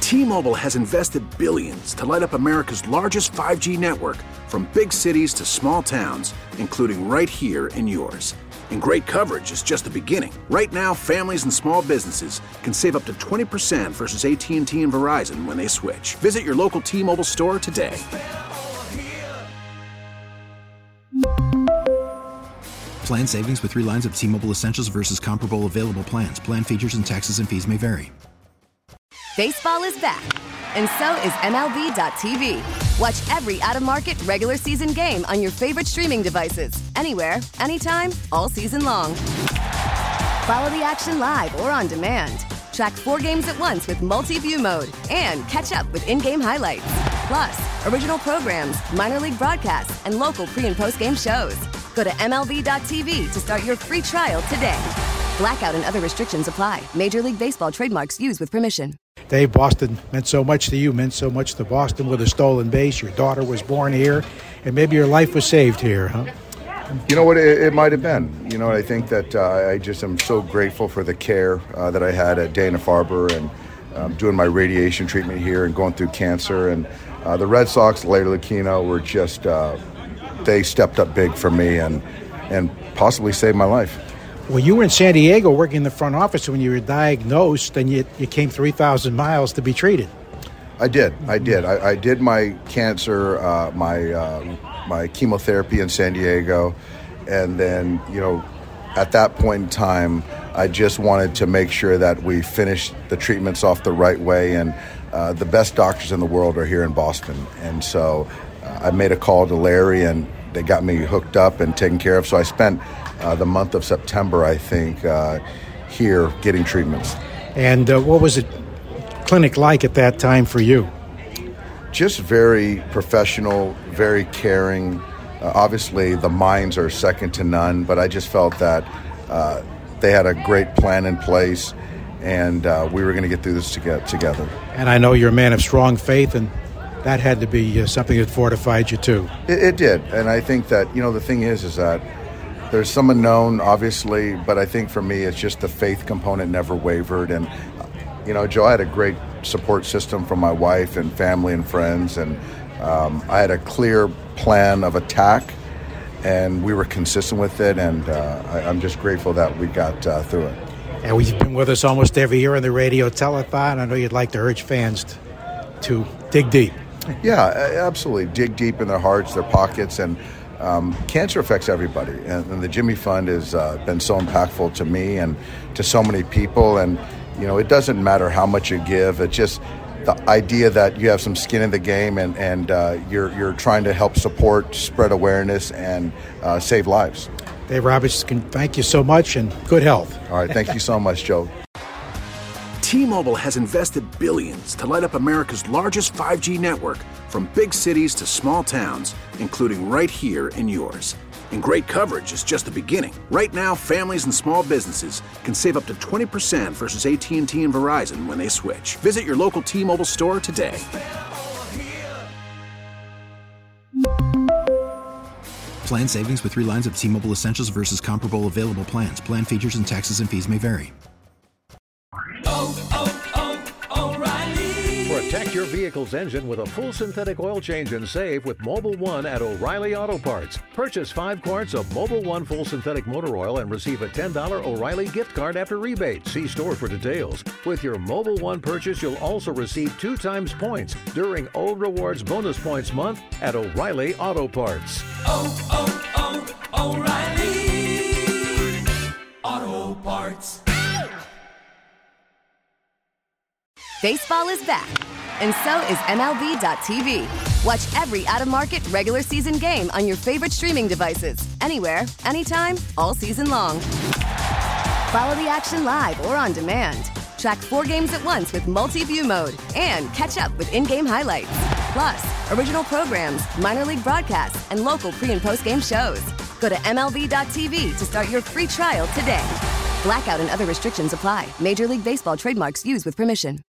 T-Mobile has invested billions to light up America's largest 5G network, from big cities to small towns, including right here in yours. And great coverage is just the beginning. Right now, families and small businesses can save up to 20% versus AT&T and Verizon when they switch. Visit your local T-Mobile store today. Plan savings with 3 lines of T-Mobile Essentials versus comparable available plans. Plan features and taxes and fees may vary. Baseball is back, and so is MLB.tv. Watch every out-of-market regular season game on your favorite streaming devices, anywhere, anytime, all season long. Follow the action live or on demand. Track 4 games at once with multi-view mode and catch up with in-game highlights. Plus, original programs, minor league broadcasts, and local pre- and post-game shows. Go to MLB.tv to start your free trial today. Blackout and other restrictions apply. Major League Baseball trademarks used with permission. Dave, Boston meant so much to you, meant so much to Boston with a stolen base. Your daughter was born here, and maybe your life was saved here, huh? You know what, it might have been. You know, I think that I just am so grateful for the care that I had at Dana-Farber and doing my radiation treatment here and going through cancer. And the Red Sox, Larry Lucchino, were just, they stepped up big for me and possibly saved my life. Well, you were in San Diego working in the front office when you were diagnosed, and you came 3,000 miles to be treated. I did. I did my cancer, my chemotherapy in San Diego, and then, you know, at that point in time, I just wanted to make sure that we finished the treatments off the right way, and the best doctors in the world are here in Boston. And so I made a call to Larry, and they got me hooked up and taken care of. So I spent the month of September, I think, here getting treatments. And what was the clinic like at that time for you? Just very professional, very caring. Obviously, the minds are second to none, but I just felt that they had a great plan in place, and we were going to get through this together. And I know you're a man of strong faith, and that had to be something that fortified you too. It did, and I think that, you know, the thing is that there's some unknown, obviously, but I think for me it's just the faith component never wavered. And, you know, Joe, I had a great support system from my wife and family and friends, and I had a clear plan of attack, and we were consistent with it, and I'm just grateful that we got through it. And we've been with us almost every year on the radio telethon. I know you'd like to urge fans to dig deep. Yeah, absolutely. Dig deep in their hearts, their pockets, and cancer affects everybody. And the Jimmy Fund has been so impactful to me and to so many people. And, you know, it doesn't matter how much you give. It's just the idea that you have some skin in the game, and you're trying to help support, spread awareness, and save lives. Dave Roberts, thank you so much, and good health. All right, thank you so much, Joe. T-Mobile has invested billions to light up America's largest 5G network, from big cities to small towns, including right here in yours. And great coverage is just the beginning. Right now, families and small businesses can save up to 20% versus AT&T and Verizon when they switch. Visit your local T-Mobile store today. Plan savings with 3 lines of T-Mobile Essentials versus comparable available plans. Plan features and taxes and fees may vary. Protect your vehicle's engine with a full synthetic oil change and save with Mobil 1 at O'Reilly Auto Parts. Purchase 5 quarts of Mobil 1 full synthetic motor oil and receive a $10 O'Reilly gift card after rebate. See store for details. With your Mobil 1 purchase, you'll also receive 2 times points during O Rewards Bonus Points Month at O'Reilly Auto Parts. O'Reilly Auto Parts. Baseball is back, and so is MLB.tv. Watch every out-of-market regular season game on your favorite streaming devices, anywhere, anytime, all season long. Follow the action live or on demand. Track 4 games at once with multi-view mode and catch up with in-game highlights. Plus, original programs, minor league broadcasts, and local pre- and post-game shows. Go to MLB.tv to start your free trial today. Blackout and other restrictions apply. Major League Baseball trademarks used with permission.